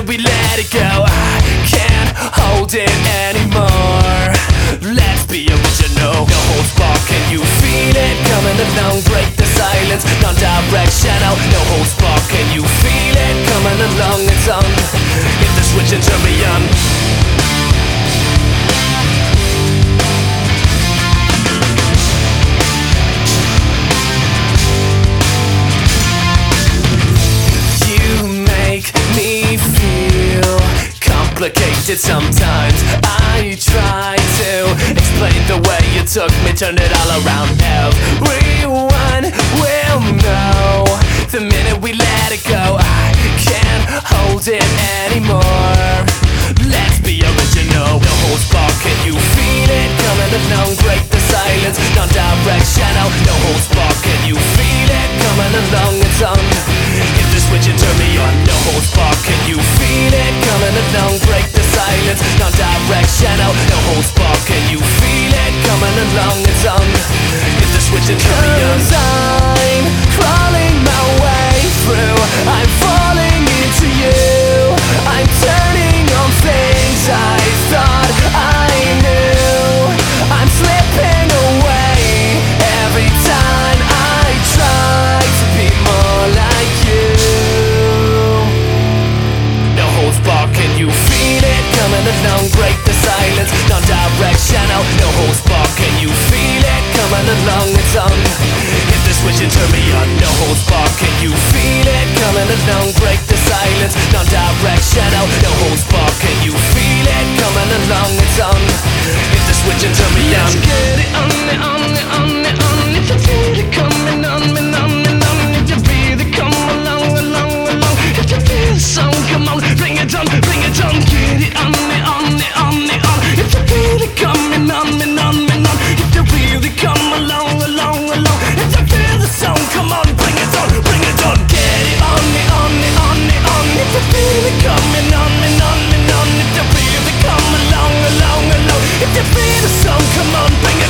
minute we let it go, I can't hold it anymore. Let's be original, no holds barred. Can you feel it coming along? Break the silence, non-directional, no holds barred. Can you feel it coming along? It's on. Hit the switch and turn me on. Complicated sometimes. I try to explain the way you took me, turn it all around. Everyone will know the minute we let it go, I can't hold it anymore. Let's be original, no holds barred. Can you feel it coming along? Break the silence, non-directional, no holds barred. Can you feel it coming along? It's on. Hit the switch and turn me on, no holds barred. Can you feel it coming along? Break the silence, non-directional, no holds barred. Can you feel it coming along? It's on. Hit the switch and turn me on. 'Cause I'm crawling my way through, I'm falling into you, I'm turning on things I thought I knew, I'm slipping away every time I try to be more like you. No holds barred, can you feel it coming along? Break the silence, non-directional, no holds barred. Can you feel it coming along? It's on. Hit the switch and turn me on, no holds barred. Can you feel it coming along? Break the silence, non-directional, no holds barred. Can you feel it coming along? It's on. Hit the switch and turn me on. Let's get it on it, on it, on it, on it. If you feel it coming on me, on me, on me. If you feel it come along, along, along. If you feel the song, come on, bring it on, bring it on. Get it on me, on it, on it, on. If you feel it coming on me, on me, on. If you feel it come along, along, along. If you feel the song, come on, bring it on, bring it on. Get it on me, on it, on it, on. If you feel it coming on me, on me, on. If you feel it come along, along, along. If you feel the song, come on, bring it on.